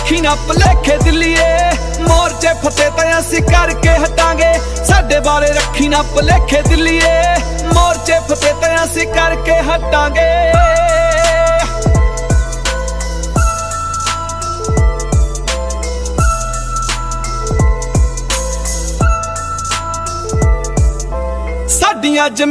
रखी ना भुलेखे दिल्लीए, मोर्चे फतेह तां असीं करके हटांगे। साडे बारे रखी ना भुलेखे दिल्लीए, मोर्चे फतेह तां असीं करके हटांगे। साडियां